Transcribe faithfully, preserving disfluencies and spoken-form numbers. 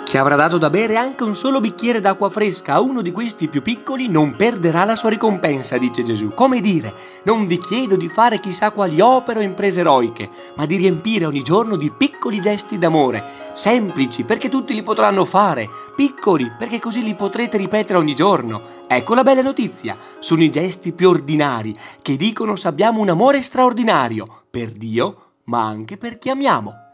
Chi avrà dato da bere anche un solo bicchiere d'acqua fresca a uno di questi più piccoli non perderà la sua ricompensa, dice Gesù. Come dire, non vi chiedo di fare chissà quali opere o imprese eroiche, ma di riempire ogni giorno di piccoli gesti d'amore, semplici perché tutti li potranno fare, piccoli perché così li potrete ripetere ogni giorno. Ecco la bella notizia, sono i gesti più ordinari che dicono se abbiamo un amore straordinario per Dio, ma anche per chi amiamo.